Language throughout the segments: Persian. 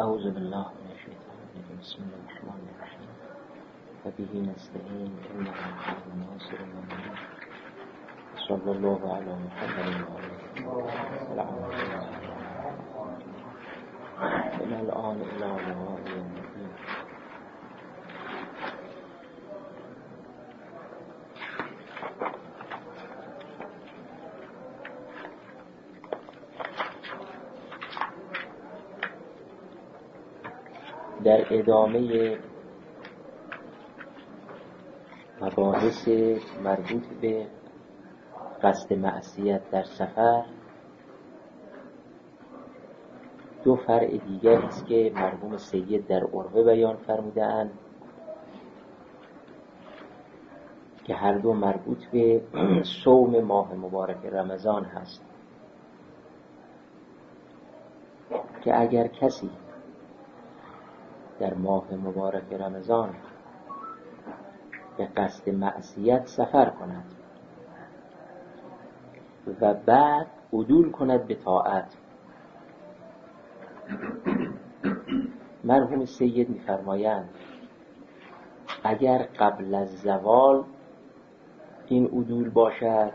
اعوذ بالله من الشیطان الرجیم. بسم الله الرحمن الرحیم. و به نستعین انه هو الناصر المؤمنین. صلی الله علی محمد و آله من الان الی لقاء الدین. در ادامه مباحث مربوط به قصد معصیت در سفر، دو فرع دیگر است که مرحوم سید در عروه بیان فرموده‌اند که هر دو مربوط به صوم ماه مبارک رمضان هست، که اگر کسی در ماه مبارک رمضان به قصد معصیت سفر کند و بعد عدول کند به طاعت، مرحوم سید می‌فرمایند اگر قبل از زوال این عدول باشد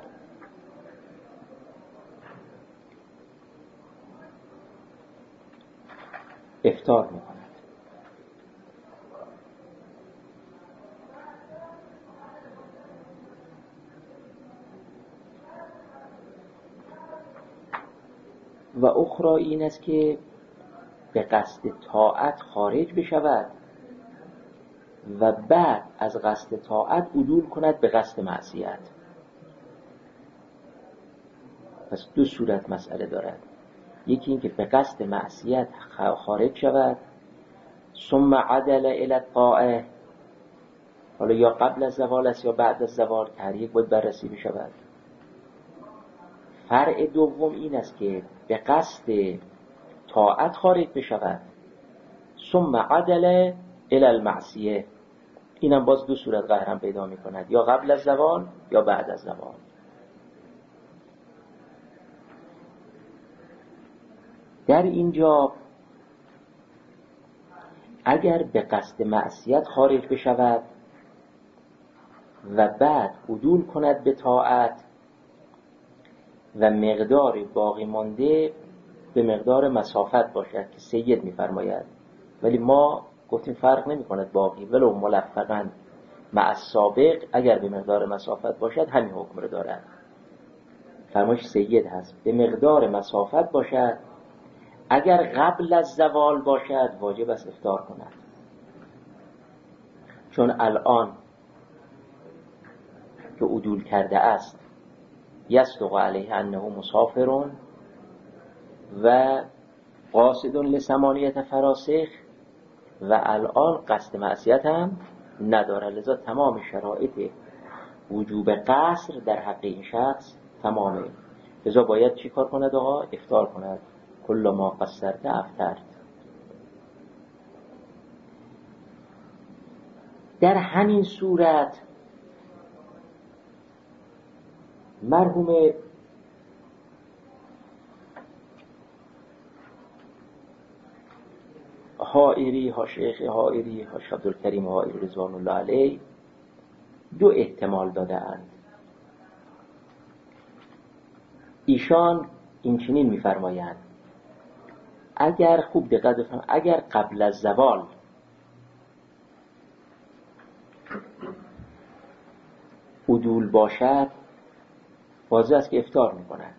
افطار می‌کند. و اخرى این است که به قصد طاعت خارج بشود و بعد از قصد طاعت عدول کند به قصد معصیت. پس دو صورت مسئله دارد، یکی این که به قصد معصیت خارج شود ثم عدل الی الطاعه، حالا یا قبل از زوال است یا بعد از زوال، تحریک باید بررسی بشود. فرع دوم این است که به قصد طاعت خارج بشود ثم عدل الی المعصیه، اینم باز دو صورت قهرم پیدا می کند، یا قبل از زوال یا بعد از زوال. در اینجا اگر به قصد معصیت خارج بشود و بعد عدول کند به طاعت و مقدار باقی مانده به مقدار مسافت باشد که سید می‌فرماید، ولی ما گفتیم فرق نمی‌کند باقی ولو ملفقاً مع السابق، اگر به مقدار مسافت باشد همین حکم رو دارد. فرمایش سید هست به مقدار مسافت باشد، اگر قبل از زوال باشد واجب است افطار کند، چون الان که عدول کرده است یصدق علیه انه مسافر و قاصد لثمانیة فراسخ و الان قصد معصیت هم نداره، لذا تمام شرایط وجوب قصر در حق این شخص تمامه، لذا باید چی کار کند آقا؟ افطار کند. کل ما قصرت افطرت. در همین صورت مرحوم حائری ها، شیخ حائری ها، عبدالکریم حائری رضوان الله علیه، دو احتمال داده اند. ایشان این چنین می‌فرمایند اگر خوب دقت بفرمایید، اگر قبل از زوال عدول باشد واضح است که افطار می‌کند،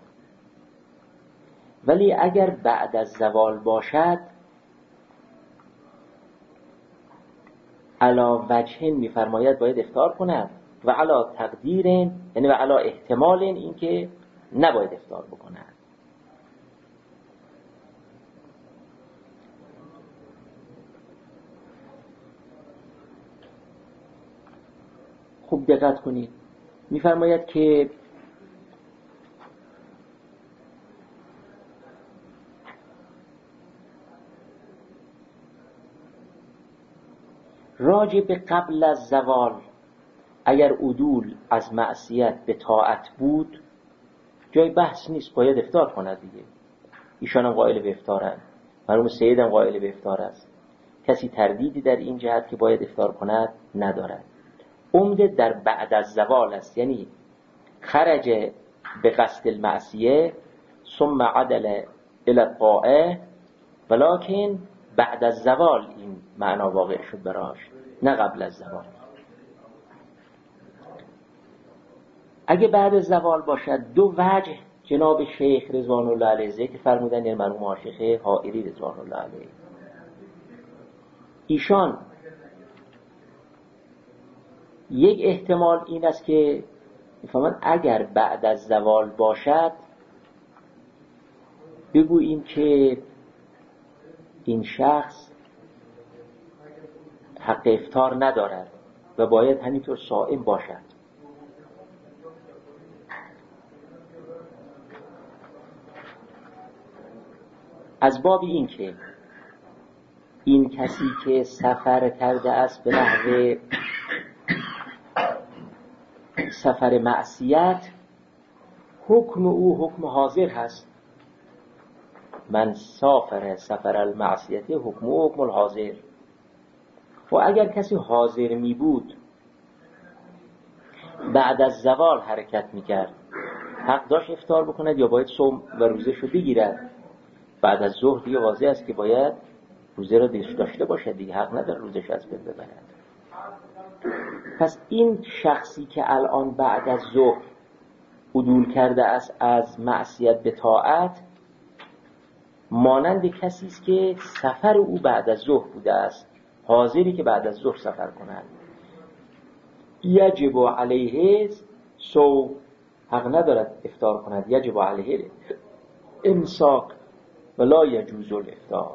ولی اگر بعد از زوال باشد علا وجهن می‌فرماید باید افطار کند و علا تقدیرن، یعنی و علا احتمالن این که نباید افطار بکند. خوب دقت کنید، می‌فرماید که راجع به قبل از زوال اگر عدول از معصیت به طاعت بود جای بحث نیست، باید افطار کند دیگه. ایشان هم قائل به افطارن. مرحوم سیدم قائل به افطار است. کسی تردیدی در این جهت که باید افطار کند ندارد. عمده در بعد از زوال است، یعنی خرج به قصد المعصیه ثم عدل الى الطاعه، ولکن بعد از زوال این معنا واقع شد براش، نه قبل از زوال. اگه بعد از زوال باشد دو وجه جناب شیخ رضوان الله علیه ذکر فرمودن، یعنی مرحوم عاشق حائری رضوان الله علیه، ایشان یک احتمال این است که میفهمن اگر بعد از زوال باشد بگوییم که این شخص حق افطار ندارد و باید همینطور صائم باشد. از باب این که این کسی که سفر کرده است به نحو سفر معصیت، حکم او حکم حاضر هست. من سافر سفر المعصیت حکم او حکم الحاضر. و اگر کسی حاضر می بود بعد از زوال حرکت می کرد، حق داشت افطار بکند یا باید صوم و روزه شو بگیرد؟ بعد از ظهر دیگه واضح است که باید روزه را داشته باشد دیگه، حق نداره روزش از بین ببرد. پس این شخصی که الان بعد از ظهر عدول کرده است از معصیت به طاعت، مانند کسی است که سفر او بعد از ظهر بوده است، حاضری که بعد از ظهر سفر کند. یجب علیه صوم، حق ندارد افطار کند. یجب علیه امساک ولا یجوز الافطار.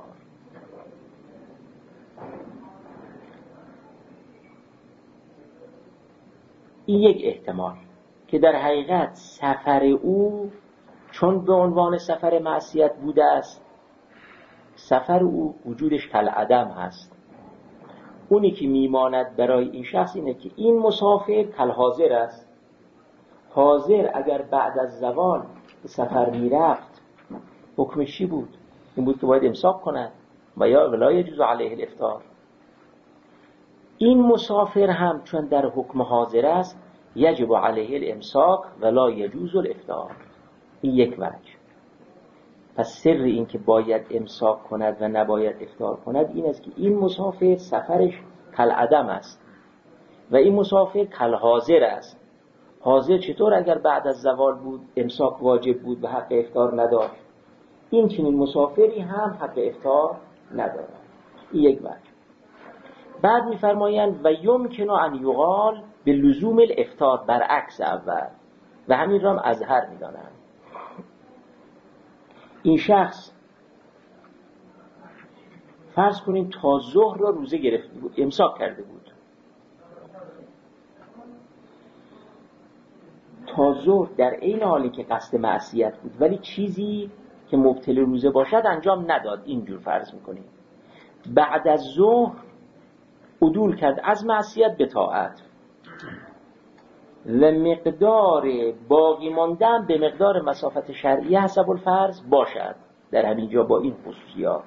این یک احتمال که در حقیقت سفر او چون به عنوان سفر معصیت بوده است، سفر او وجودش کالعدم هست. اونی که میماند برای این شخص اینه که این مسافر کالحاضر است. حاضر اگر بعد از زوال به سفر میرفت حکمش چی بود؟ این بود که باید امساک کند و یا ولا یجوز علیه الافطار. این مسافر هم چون در حکم حاضر است، یجب علیه الامساک ولا یجوز الافطار. این یک وجه. پس سر این که باید امساک کند و نباید افطار کند این است که این مسافر سفرش کالعدم است و این مسافر کالحاضر است. حاضر چطور اگر بعد از زوال بود امساک واجب بود و حق افطار نداشت، این چنین مسافری هم حق افطار ندارد. این یک وجه. بعد می‌فرمایند و یمکن ان یقال به لزوم الافطار، برعکس اول، و همین را هم ازهر می‌دانند. این شخص فرض کنیم تا ظهر را روزه گرفته بود، امساک کرده بود، تا ظهر در این حالی که قصد معصیت بود ولی چیزی که مبطل روزه باشد انجام نداد. اینجور فرض می‌کنیم بعد از ظهر عدول کرد از معصیت به طاعت و مقدار باقی ماندن به مقدار مسافت شرعی حسب الفرض باشد. در همینجا با این خصوصیات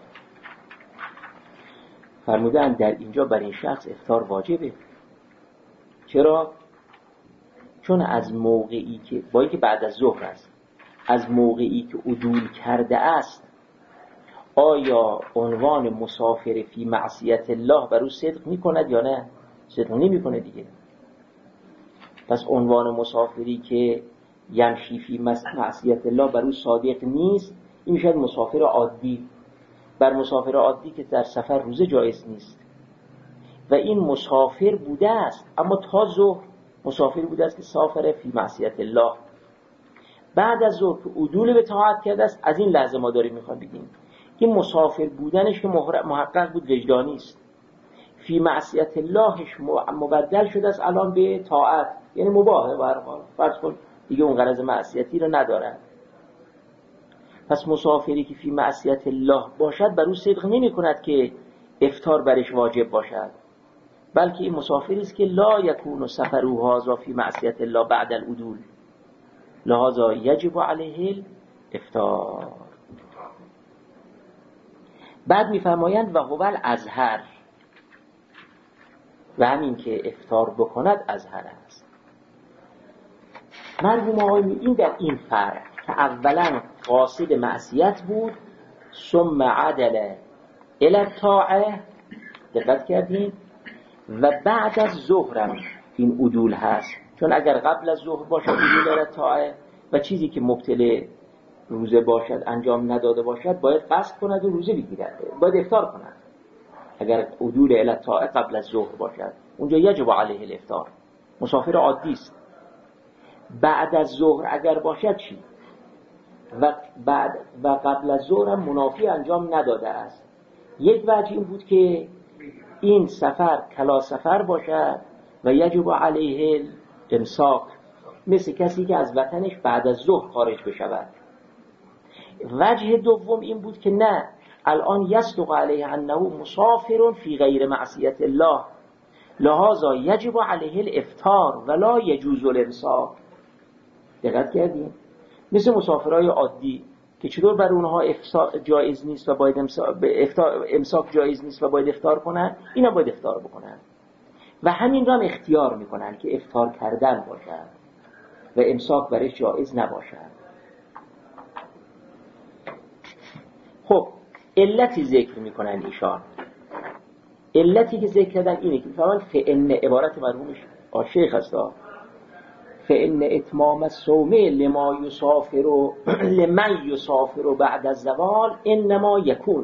فرمودن در اینجا بر این شخص افطار واجبه. چرا؟ چون از موقعی که با اینکه بعد از ظهر است، از موقعی که عدول کرده است، آیا عنوان مسافر فی معصیت الله بر او صدق میکند یا نه؟ صدق نمیکنه دیگه. پس عنوان مسافری که یمشی فی معصیت الله بر او صادق نیست، این میشد مسافر عادی. بر مسافر عادی که در سفر روزه جایز نیست و این مسافر بوده است، اما تا ظهر مسافر بوده است که سافر فی معصیت الله. بعد از ظهر که عدول به طاعت کرده است، از این لحظه ما داریم میخوام بگیم این مسافر بودنش که محقق بود وجدانی است، فی معصیت اللهش مبدل شده است الان به طاعت، یعنی مباهه. به هر حال فرض کن دیگه اون غرض معصیتی رو ندارد. پس مسافری که فی معصیت الله باشد بر او صدق نمی کند که افطار برش واجب باشد، بلکه این مسافری است که لا یکون سفره هذا فی معصیت الله بعد العدول، لذا یجب علیه الافطار. بعد میفرمایند و هو الازهر، و همین که افطار بکند ازهر است. مرحوم آقای این در این فرق که اولا قاصد معصیت بود، ثم عدل الی الطاعه، دقت کردین، و بعد از ظهرم این عدول هست، چون اگر قبل از ظهر باشد عدول الی الطاعه و چیزی که مبتل روزه باشد انجام نداده باشد باید قصد کند و روزه بگیرد، باید افطار کند. اگر عدول الی الطاعه قبل از ظهر باشد اونجا یجب علیه الافطار، مسافر عادی است. بعد از ظهر اگر باشد چی؟ و قبل از ظهر هم منافی انجام نداده است. یک وجه این بود که این سفر کلا سفر باشد و یجب علیه الامساک، مثل کسی که از وطنش بعد از ظهر خارج بشود. وجه دوم این بود که نه، الان یصدق علیه انه مسافر فی غیر معصیت الله، لذا یجب علیه الافطار ولا یجوز الامساک. دقت کردیم؟ مثل مسافرای عادی که چطور بر اونها جایز نیست و باید امساک جایز نیست و باید افطار کنن، اینا باید افطار بکنن و همین را هم اختیار میکنن که افطار کردن باشد و امساک برش جایز نباشد. خب علتی ذکر میکنن ایشان، علتی که ذکر کردن اینه که فهمن فإن عبارت مرحوم شیخ است، فإن اتمام الصوم لمن یسافر بعد الزوال انما یکون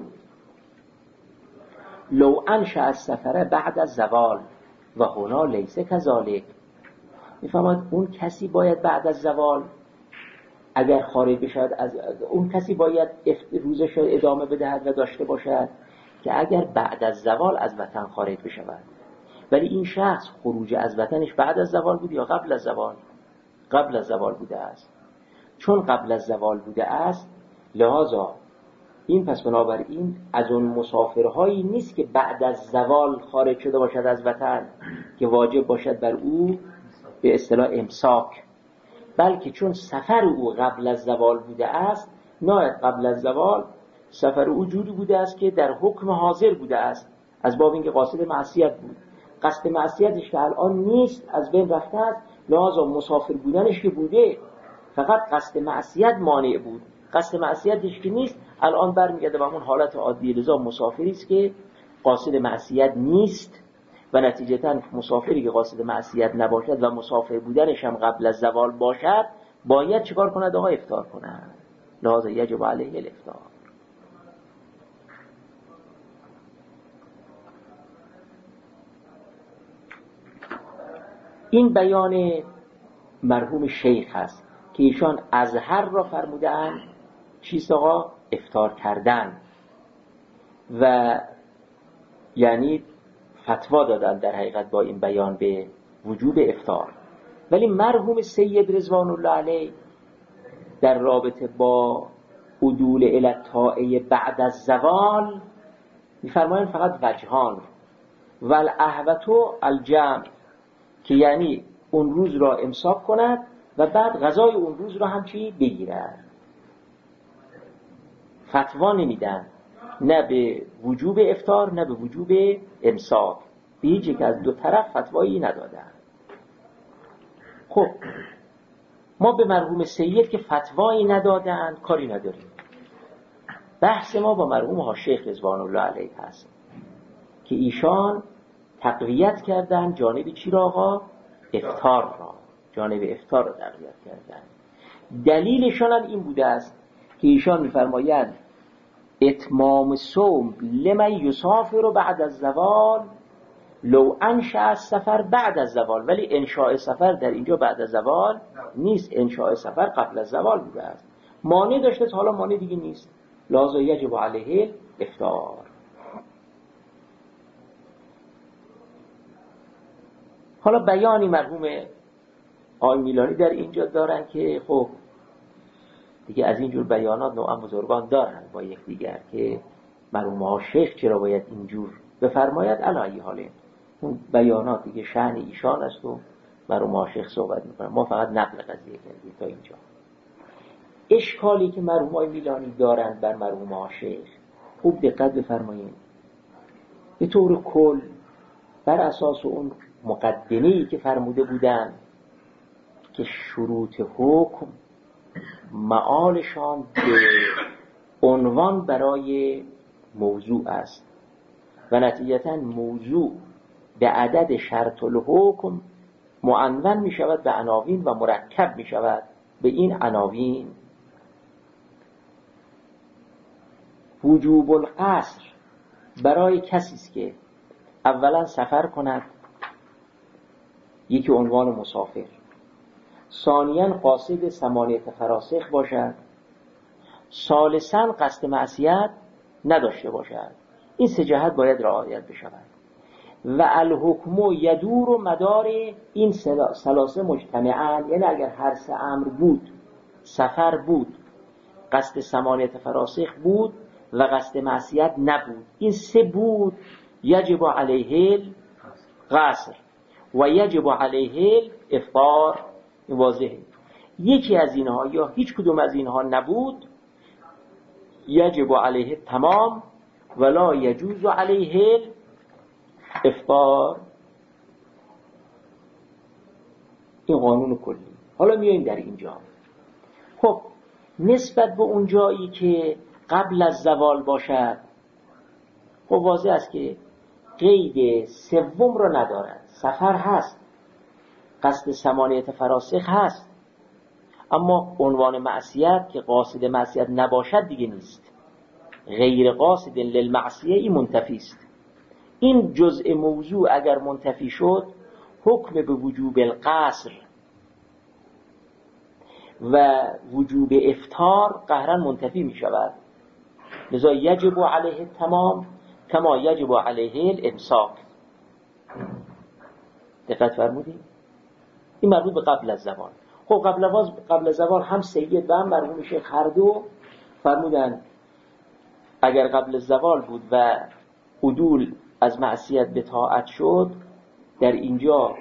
لو انشأ السفر بعد الزوال و هنا لیس کذالک. میفهمد اون کسی باید بعد از زوال اگر خارج بشد اون کسی باید روزش رو ادامه بدهد و داشته باشد که اگر بعد از زوال از وطن خارج بشود. ولی این شخص خروج از وطنش بعد از زوال بود یا قبل از زوال؟ قبل از زوال بوده است. چون قبل از زوال بوده است لذا این پس بنابراین از اون مسافرهایی نیست که بعد از زوال خارج شده باشد از وطن که واجب باشد بر او به اصطلاح امساک، بلکه چون سفر او قبل از زوال بوده است، نه قبل از زوال سفر او جوری بوده است که در حکم حاضر بوده است، از باب اینکه قاصد معصیت بود. قصد معصیتش که الان نیست، از بین رفته است، لذا مسافر بودنش که بوده فقط قصد معصیت مانع بود، قصد معصیتش که نیست الان برمیگرده به همون حالت عادی، لذا مسافری است که قاصد معصیت نیست و نتیجتاً مسافری که قاصد معصیت نباشد و مسافر بودنش هم قبل از زوال باشد باید چیکار کند؟ آقا افطار کند، لذا یجب علیه الافطار. این بیان مرحوم شیخ هست که ایشان ازهر را فرمودند چیست آقا؟ افطار کردن، و یعنی فتوا دادن در حقیقت با این بیان به وجوب افطار. ولی مرحوم سید رضوان الله علیه در رابطه با عدول الی الطاعه بعد از زوال می‌فرمایند فقط وجهان والاحوط الجمع، که یعنی اون روز را امساک کند و بعد غذای اون روز را هم چی بگیرد. فتوا نمیدن نه به وجوب افطار نه به وجوب امساک، به هیچ یک از دو طرف فتوایی ندادن. خب ما به مرحوم سید که فتوایی ندادن کاری نداریم، بحث ما با مرحوم شیخ رضوان الله علیه هست که ایشان تقویت کردن جانب چی را آقا؟ افطار را، جانب افطار را تقویت کردن. دلیلشان هم این بوده است که ایشان می‌فرمایند اتمام صوم لمن یسافر بعد از زوال لو انشأ السفر بعد از زوال، ولی انشاء سفر در اینجا بعد از زوال نیست، انشاء سفر قبل از زوال بوده است. مانع داشته، حالا مانع دیگه نیست، لذا یجب علیه افطار. حالا بیانی مرحوم آقای میلانی در اینجا دارن که خب دیگه از اینجور بیانات نوعا بزرگان دارن با یک دیگر که مرحوم شیخ چرا باید اینجور بفرماید. علی حاله اون بیانات دیگه شأن ایشان است و مرحوم شیخ صحبت میکنن، ما فقط نقل قضیه کردیم تا اینجا. اشکالی که مرحوم میلانی دارن بر مرحوم شیخ خوب دقت بفرمایید. به طور کل بر اساس اون مقدمه‌ای که فرموده بودن که شروط حکم معالشان به عنوان برای موضوع است و نتیجتاً موضوع به عدد شرط الحکم معنون می شود به عناوین و مرکب می شود به این عناوین. وجوب القصر برای کسی است که اولا سفر کند، یکی عنوان مسافر، ثانیاً قاصد ثمانیة فراسخ باشد، ثالثاً قصد معصیت نداشته باشد. این سه جهت باید رعایت بشود. و الحکم یدور و مدار این ثلاثه مجتمعاً، یعنی اگر هر سه امر بود، سفر بود، قصد ثمانیة فراسخ بود و قصد معصیت نبود، این سه بود، یجب علیه القصر و یجب علیه الافطار. واضحه. یکی از اینها یا هیچ کدوم از اینها نبود، یجب علیه تمام ولا یجوز علیه الافطار. این قانون کلی. حالا میاییم در اینجا. خب نسبت به اون جایی که قبل از زوال باشد، خب واضح است که قید سوم رو ندارد. سفر هست، قصد ثمانیة فراسخ هست، اما عنوان معصیت که قاصد معصیت نباشد دیگه نیست. غیر قاصد للمعصیه این منتفی است. این جزء موضوع اگر منتفی شد، حکم به وجوب القصر و وجوب افطار قهرا منتفی می شود. لذا یجب علیه تمام کما یجب علیه الامساک. دقت فرمودید؟ این مربوط به قبل از زوال. خب قبل از زوال هم سید و هم مرحوم شیخ هر دو فرمودن اگر قبل از زوال بود و عدول از معصیت به طاعت شد، در اینجا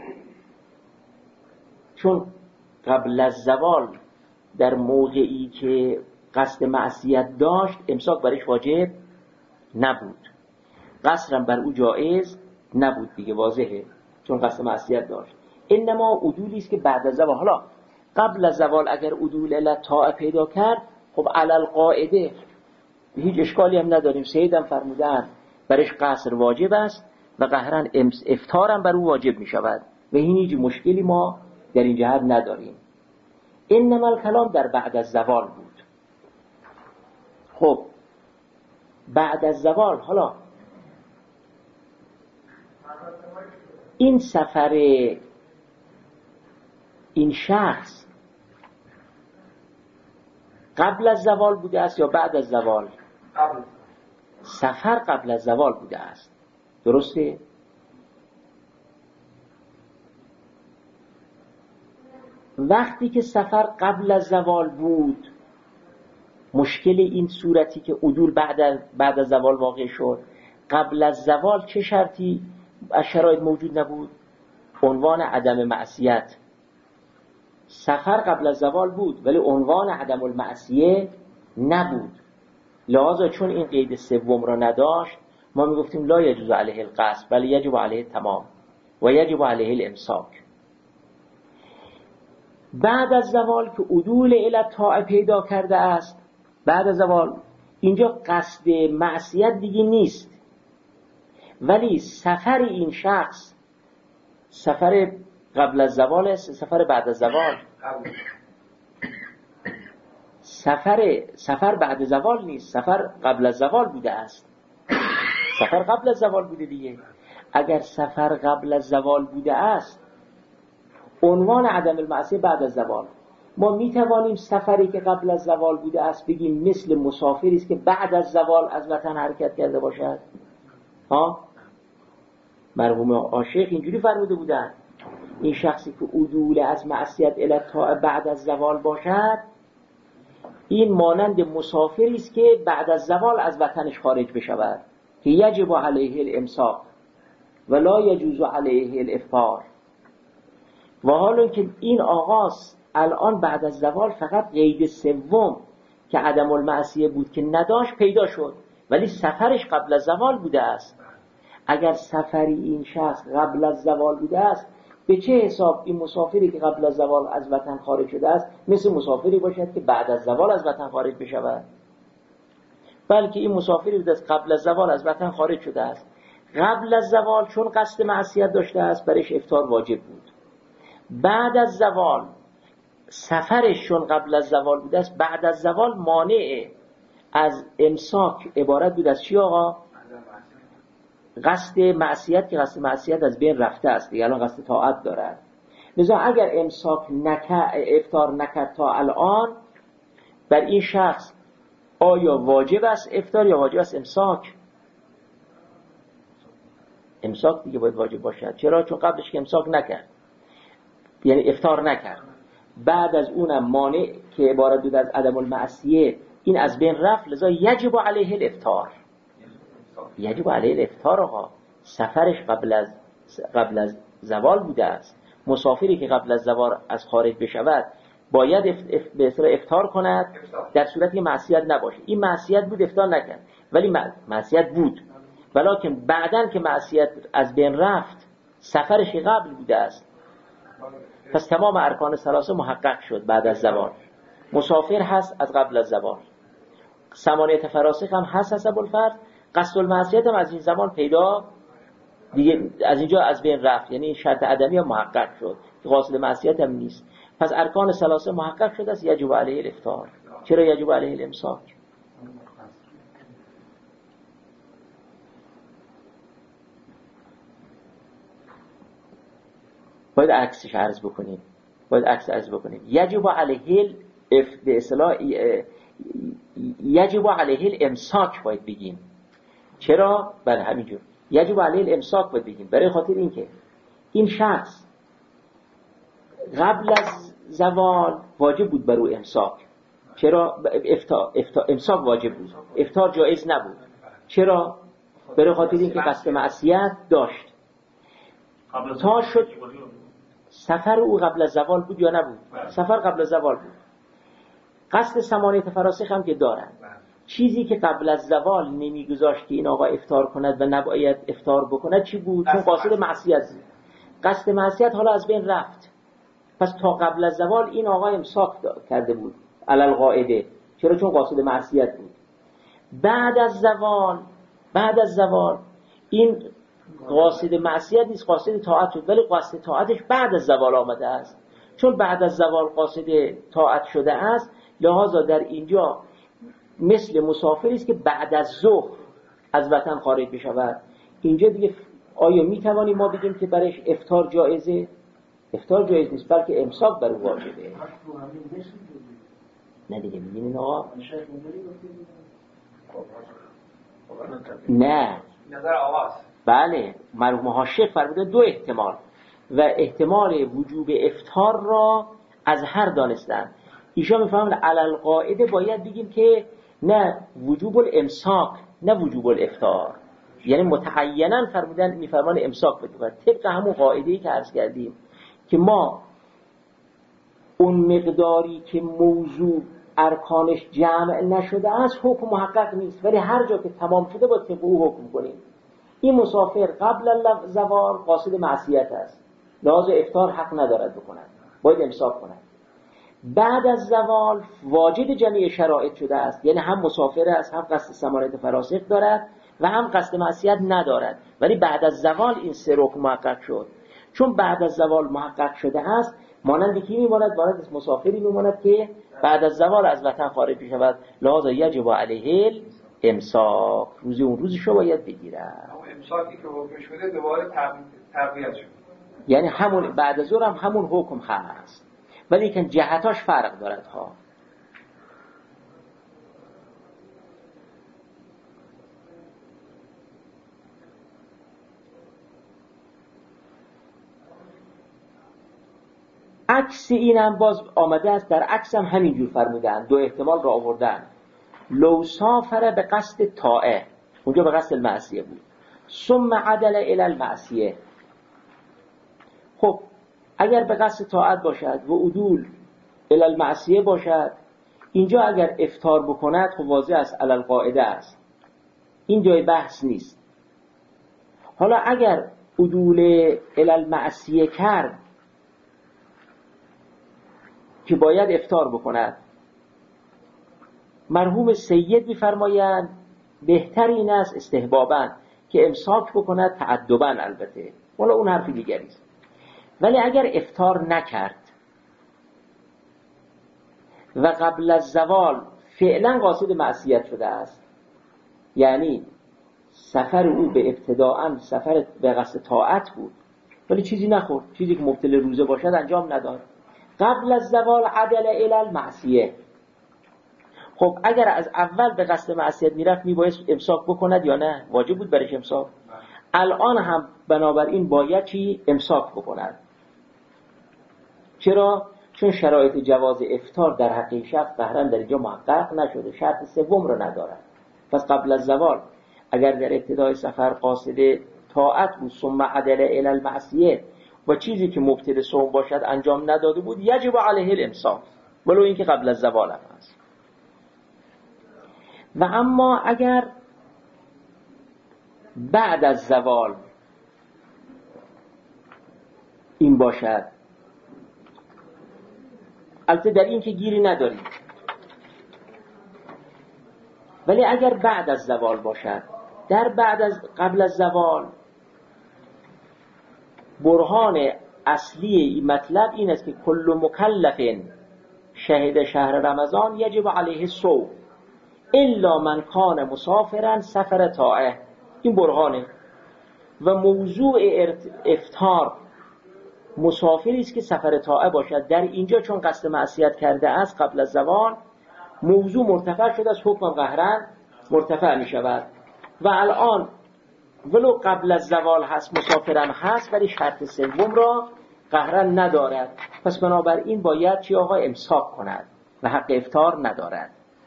چون قبل از زوال در موقعی که قصد معصیت داشت امساک برش واجب نبود، قصرم بر او جایز نبود دیگه، واضحه، چون قصد معصیت داشت. انما عدولی است که بعد از زوال. حالا قبل از زوال اگر عدول علت طاعه پیدا کرد، خب علل قاعده هیچ اشکالی هم نداریم. سیدم فرمودن برش قصر واجب است و قهرن افطارم بر او واجب می شود و این هیچ مشکلی ما در این جهت نداریم. انما الکلام در بعد از زوال بود. خب بعد از زوال، حالا این سفر این شخص قبل از زوال بوده است یا بعد از زوال؟ سفر قبل از زوال بوده است، درسته؟ وقتی که سفر قبل از زوال بود، مشکل این صورتی که عدول بعد از زوال واقع شد، قبل از زوال چه شرطی از شرایط موجود نبود؟ عنوان عدم معصیت. سفر قبل از زوال بود ولی عنوان عدم المعصیه نبود. لذا چون این قید سوم را نداشت، ما میگفتیم لا یجوز علیه القصد بل یجب علیه تمام و یجب علیه الامساک. بعد از زوال که عدول الی طاعه پیدا کرده است، بعد از زوال اینجا قصد معصیت دیگه نیست، ولی سفر این شخص سفر قبل از زوال است، سفر بعد از زوال. سفر بعد زوال نیست، سفر قبل از زوال بوده است. سفر قبل از زوال بوده دیگه. اگر سفر قبل از زوال بوده است، عنوان عدم المعصیه بعد از زوال. ما میتوانیم سفری که قبل از زوال بوده است بگیم مثل مسافری است که بعد از زوال از وطن حرکت کرده باشد. مرحوم عاشق اینجوری فرموده بودن، این شخصی که عدول از معصیت الی طاعه بعد از زوال باشد، این مانند مسافری است که بعد از زوال از وطنش خارج بشود که یجب علیه الامساک و لا یجوز علیه الافطار. و حالا که این آغاز الان بعد از زوال فقط قید سوم که عدم المعصیه بود که نداشت پیدا شد، ولی سفرش قبل از زوال بوده است. اگر سفری این شخص قبل از زوال بوده است، به چه حساب این مسافری که قبل از زوال از وطن خارج شده است مثل مسافری باشد که بعد از زوال از وطن خارج بشود؟ بلکه این مسافری بوده است قبل از زوال از وطن خارج شده است. قبل از زوال چون قصد معصیت داشته است برایش افطار واجب بود. بعد از زوال سفرش چون قبل از زوال بوده است، بعد از زوال مانع از امساک عبارت بود از چی آقا؟ قصد معصیت، که قصد معصیت از بین رفته است دیگه، الان قصد طاعت دارد. لذا اگر امساک افطار نکرد تا الان، بر این شخص آیا واجب است افطار یا واجب است امساک؟ امساک دیگه باید واجب باشد. چرا؟ چون قبلش که امساک نکرد، یعنی افطار نکرد، بعد از اونم مانع که عبارت بود از عدم المعصیه این از بین رفت، لذا یجب علیه الافطار. یجب علیه الافطار آقا. سفرش قبل از زوال بوده است. مسافری که قبل از زوال از خارج بشود باید به اصطلاح افطار کند، در صورتی که معصیت نباشه. این معصیت بود افطار نکرد، ولی معصیت بود، ولکن بعدن که معصیت از بین رفت سفرش قبل بوده است، پس تمام ارکان ثلاثه محقق شد بعد از زوال. مسافر هست از قبل از زوال، ثمانیت فراسخ هم هست حسب الفرض، قصد المعصیت هم از این زمان پیدا دیگه، از اینجا از بین رفت، یعنی شرط عدمی هم محقق شد که قاصد معصیت هم نیست. پس ارکان ثلاثه محقق شده است، یجب علیه الافطار. چرا یجب علیه الامساک؟ باید عکسش عرض بکنیم. یجب علیه به اصطلاح یجب علیه الامساک باید بگیم. چرا؟ بله همینجور یجب علیه الامساک باید بگیم، برای خاطر اینکه این شخص قبل از زوال واجب بود بر او امساک. چرا؟ امساک واجب بود، افطار جایز نبود. چرا؟ برای خاطر اینکه قصد معصیت داشت. تا شد سفر او قبل از زوال بود یا نبود؟ سفر قبل از زوال بود. قصد ثمانیت فراسخ هم که دارند. چیزی که قبل از زوال نمیگذاشت که این آقا افطار کند و نباید افطار بکند چی بود؟ چون قاصد معصیت بود. قصد معصیت حالا از بین رفت، پس تا قبل از زوال این آقا امساک کرده بود علی القاعده. چرا؟ چون قاصد معصیت بود. بعد از زوال این قاصد معصیت نیست، قاصد طاعت شد، ولی قاصد طاعتش بعد از زوال آمده است. چون بعد از زوال قاصد طاعت شده است، لذا در اینجا مثل مسافری است که بعد از ظهر از وطن خارج بشود. اینجا دیگه آیا میتوانیم ما بگیم که برایش افطار جایزه؟ افطار جایز نیست، بلکه امساک بر او واجبه. نه دیگه میبینین آقا؟ نه نظر آواز. بله، مرحوم حاشیه فرموده دو احتمال و احتمال وجوب افطار را از هر دانستن. ایشان میفهمن علی القاعده باید بگیم که نه وجوب الامساک نه وجوب الافطار، یعنی متعینا فرمودن میفرمان امساک بده، طبق همون قاعده‌ای که عرض کردیم که ما اون مقداری که موضوع ارکانش جمع نشده است حکم محقق نیست، ولی هر جا که تمام شده باید طبق او حکم کنیم. این مسافر قبل زوال قاصد معصیت است، لازم افطار حق ندارد بکند، باید امساک کند. بعد از زوال واجد جمعی شرایط شده است، یعنی هم مسافر است، هم قصد ثمانیت فراسخ دارد و هم قصد معصیت ندارد، ولی بعد از زوال این سه رکن محقق شد. چون بعد از زوال محقق شده است، مانند کی میماند؟ مانند مسافری میماند که بعد از زوال از وطن خارج میشود، لذا یجب علیه الامساک، روزی اون روزشو باید بگیرد. امساکی که حکم شده دوباره تقویت شد، یعنی همون بعد از ظهر هم همون حکم هست، ولی که جهتاش فرق دارد ها. عکس این هم باز آمده است، در عکس هم همینجور فرمودن، دو احتمال را آوردن. لو سافر به قصد طاعه، اونجا به قصد المعصیه بود، ثم عدل الی المعصیه. خب اگر به قصد طاعت باشد و عدول الی المعصیه باشد، اینجا اگر افطار بکند خب واضح است علی القاعده است. این جای بحث نیست. حالا اگر عدول الی المعصیه کرد که باید افطار بکند، مرحوم سید می‌فرمایند بهتر این است استحباباً که امساک بکند، تعدباً البته، ولی اون حرفی دیگری است. ولی اگر افطار نکرد و قبل از زوال فعلا قاصد معصیت شده است، یعنی سفر او به ابتداءً سفر به قصد طاعت بود ولی چیزی نخورد، چیزی که مبتل روزه باشد انجام نداد، قبل از زوال عدل الی المعصیه. خب اگر از اول به قصد معصیت میرفت میبایست امساک بکند یا نه؟ واجب بود برش امساک. الان هم بنابراین باید چی؟ امساک بکند. چرا؟ چون شرایط جواز افطار در حق این شخص قهرن در اینجا محقق نشده، شرط سوم رو ندارد. پس قبل از زوال اگر در ابتدای سفر قاصد طاعت بود ثم عدل الی المعصیه و چیزی که مبتل صوم باشد انجام نداده بود، یجب علیه الامساک، ولو اینکه قبل از زوال هم هست. و اما اگر بعد از زوال این باشد، البته در این که گیری نداریم، ولی اگر بعد از زوال باشد، قبل از زوال برهان اصلی این مطلب این است که کل مکلف شهد شهر رمضان یجب علیه الصوم الا من کان مسافرا سفر طاعه. این برهانه. و موضوع افطار مسافری است که سفر طاعه باشد. در اینجا چون قصد معصیت کرده است قبل از زوال، موضوع مرتفع شده است، حکم قهرن مرتفع می شود. و الان ولو قبل از زوال هست، مسافرم هست، ولی شرط سوم را قهرن ندارد. پس بنابراین باید چی آقا؟ امساک کند و حق افطار ندارد.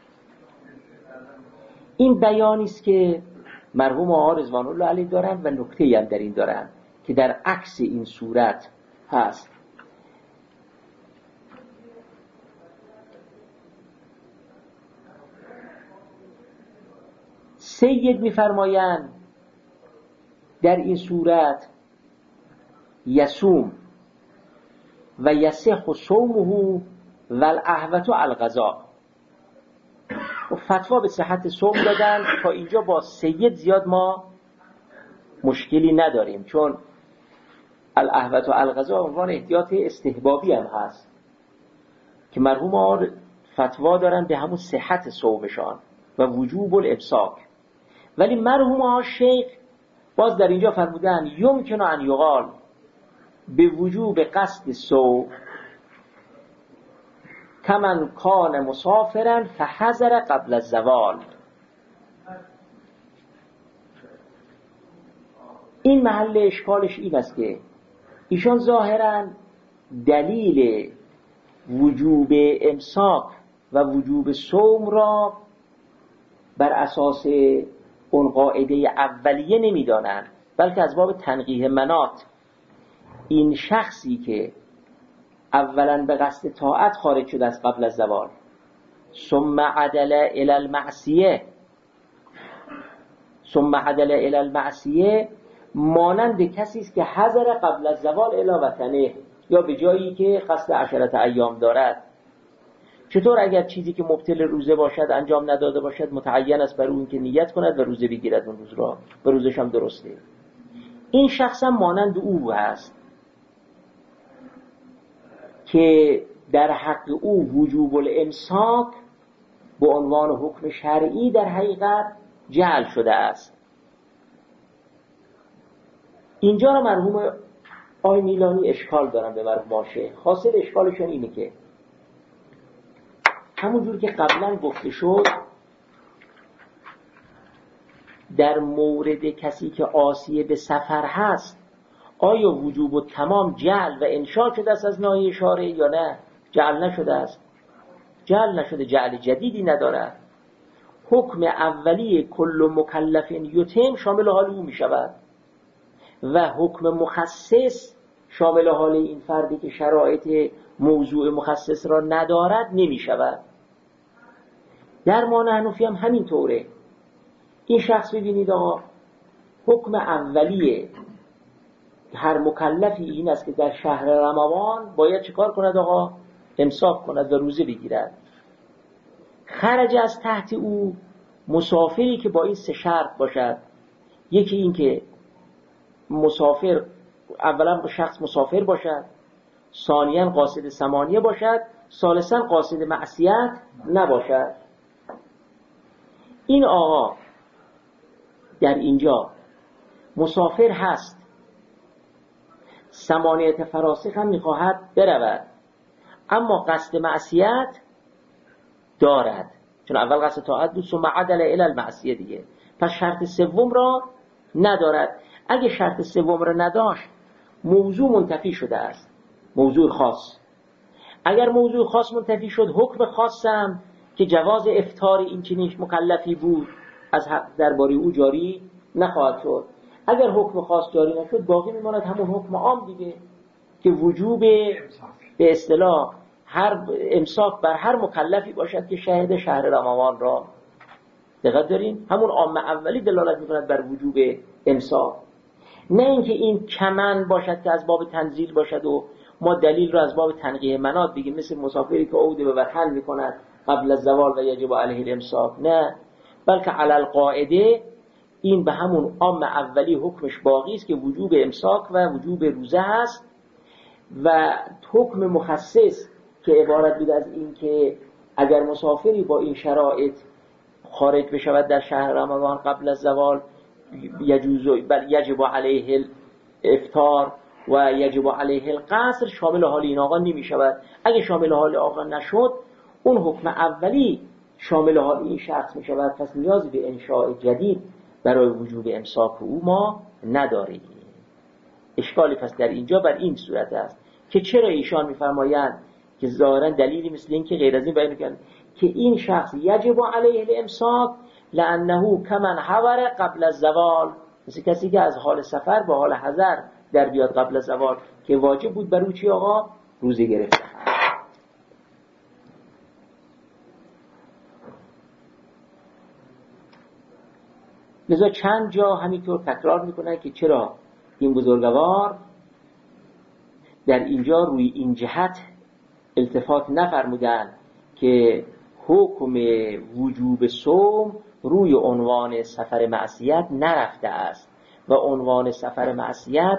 این بیانی است که مرحوم آقا رضوان الله علیه دارند و نکته‌ای هم در این دارند که در عکس این صورت هست. سید می‌فرمایند در این صورت یصوم و یصح صومه و الاحوط القضاء. و فتوا به صحت صوم دادن. تا اینجا با سید زیاد ما مشکلی نداریم، چون الاحوط القضاء عنوان احتیاط استحبابی هم هست که مرحوم ها فتوا دارن به همون صحت صومشان و وجوب الامساک. ولی مرحوم ها شیخ باز در اینجا فرمودن یمکن ان یقال به وجوب قصد صوم کمن کان مسافرا فحضر قبل الزوال. این محل اشکالش این است که ایشان ظاهرا دلیل وجوب امساک و وجوب صوم را بر اساس اون قاعده اولیه نمیدانند، بلکه از باب تنقیح مناط. این شخصی که اولا به قصد طاعت خارج شده است قبل از زوال ثم عدل الی المعصیه مانند کسی است که حضر قبل از زوال الی وطنه، یا به جایی که قصد 10 ایام دارد. چطور اگر چیزی که مبتل روزه باشد انجام نداده باشد، متعین است بر اون که نیت کند و روزه بگیرد اون روز را و روزش هم درسته. این شخص هم مانند او هست که در حق او وجوب الامساک به عنوان حکم شرعی در حقیقت جعل شده است. اینجا را مرحوم آقای میلانی اشکال دارن به مرحوم شیخ. حاصل اشکالشون اینه که همونجور که قبلا گفته شد، در مورد کسی که عاصی به سفر هست آیا وجوب و تمام جعل و انشاء شده است از ناحیه شارع یا نه؟ جعل نشده است. جعل نشده، جعل جدیدی نداره. حکم اولی کل مکلف یتم شامل حال او می شود و حکم مخصص شامل حال این فردی که شرایط موضوع مخصص را ندارد نمی شود. در ما حنفی هم همین طوره. این شخص ببینید آقا حکم اولیه هر مکلفی این است که در شهر رمضان باید چیکار کند آقا؟ امساک کند و روزه بگیرد. خرج از تحت او مسافری که با این 3 شرط باشد. یکی این که مسافر اولا شخص مسافر باشد، ثانیاً قاصد ثمانیه باشد، ثالثاً قاصد معصیت نباشد. این آقا در اینجا مسافر هست، ثمانیت فراسخ هم میخواهد برود، اما قصد معصیت دارد، چون اول قصد طاعت بود ثم عدل الی المعصیه دیگه، پس شرط سوم را ندارد. اگه شرط سوم را نداشت موضوع منتفی شده است، موضوع خاص. اگر موضوع خاص منتفی شد حکم خاصم که جواز افطار این چنین مکلفی بود از درباره او جاری نخواهد شد. اگر حکم خاص جاری نشد باقی میماند همون حکم عام دیگه که وجوب به اصطلاح هر امساک بر هر مکلفی باشد که شاهد شهر رمضان را. دقت دارین؟ همون عام اولی دلالت میکند بر وجوب امساک، نه اینکه این کمن باشد که از باب تنزیل باشد و ما دلیل را از باب تنقیه منات بگیم، مثل مسافری که عود به وطن میکند قبل از زوال و یجب علیه الامساک. نه، بلکه علی القاعده این به همون عام اولی حکمش باقی است که وجوب امساک و وجوب روزه است، و حکم مخصص که عبارت بود از این که اگر مسافری با این شرایط خارج بشود در شهر رمضان قبل از زوال بل یجب علیه الافطار و یجب علیه القصر، شامل حال این آقا نمی شود. اگه شامل حال آقا نشد اون حکم اولی شامل حال این شخص می شود، پس نیازی به انشاء جدید برای وجوب امساک او ما نداریم. اشکالی پس در اینجا بر این صورت است که چرا ایشان میفرمایند که ظاهرا دلیلی مثل این که غیر از این بیان میکنن که این شخص یجب علیه الامساک لانه کمن حضر قبل الزوال، مثل کسی که از حال سفر به حال حضر در بیاد قبل از زوال که واجب بود بر او چی آقا؟ روزه گرفته. لذا چند جا همینطور تکرار میکنن که چرا این بزرگوار در اینجا روی این جهت التفات نفرمودن که حکم وجوب صوم روی عنوان سفر معصیت نرفته است و عنوان سفر معصیت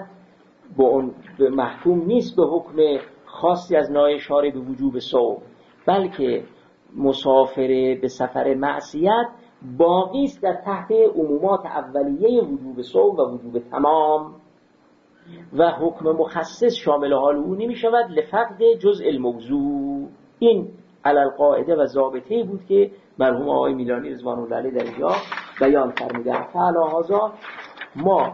به محکوم نیست به حکم خاصی از نای شارع به وجوب صوم، بلکه مسافر به سفر معصیت باقی است در تحت عمومات اولیه وجوب صوم و وجوب تمام، و حکم مخصص شامل حال او نمی شود لفقد جزء الموضوع. این علی القاعده و ضابطه‌ای بود که مرحوم آقای میلانی رضوان الله علیه در اینجا بیان فرمودند. فعلا ما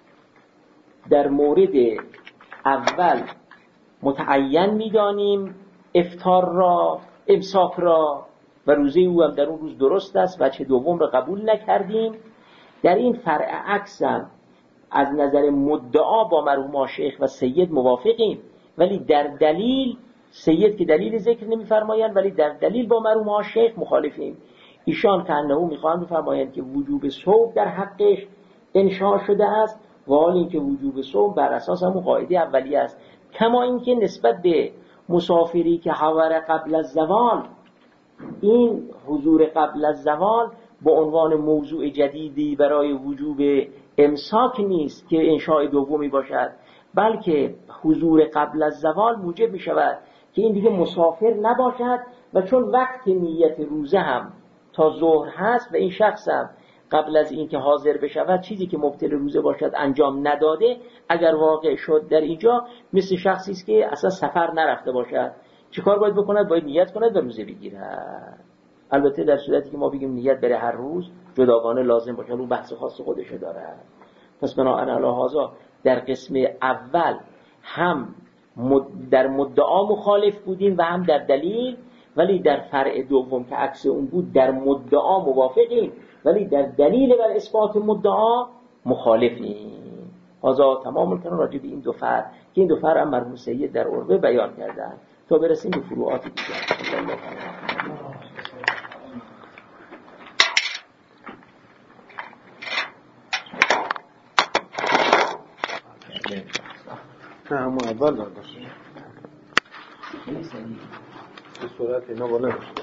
در مورد اول متعین می‌دانیم افطار را، امساک را، و روزه او هم در اون روز درست است، وجه دوم را قبول نکردیم. در این فرع عکس هم از نظر مدعا با مرحوم شیخ و سید موافقیم، ولی در دلیل سید که دلیل ذکر نمی‌فرمایند ولی در دلیل با مرحوم شیخ مخالفیم. ایشان که انه می‌خواهند بفرمایند که وجوب صوم در حقش انشاء شده است، و حال این که وجوب صوم بر اساس همون قاعده اولیه است. کما اینکه نسبت به مسافری که حضر قبل از زوال، این حضور قبل از زوال با عنوان موضوع جدیدی برای وجوب امساک نیست که انشاء دومی باشد، بلکه حضور قبل از زوال موجب می شود که این دیگه مسافر نباشد، و چون وقت نیت روزه هم تا ظهر هست و این شخص هم قبل از این که حاضر بشود چیزی که مبطل روزه باشد انجام نداده، اگر واقع شد در اینجا مثل شخصی است که اصلا سفر نرفته باشد. چیکار باید بکند؟ باید نیت کند و روزه بگیرد. البته در صورتی که ما بگیم نیت بره هر روز جداگانه لازم باشه، اون بحث خاص خودشو داره. پس بنابراین علی هذا در قسم اول هم در مدعا مخالف بودیم و هم در دلیل، ولی در فرع دوم که عکس اون بود در مدعا موافقیم ولی در دلیل بر اثبات مدعا مخالفیم. هذا تمام الکلام راجع به این دو فرع که این دو فرع هم مرحوم سید در عربه بیان کردن تا برسیم به فروعات دیگر. نه همون اول داشت به صورت اینا با نداشت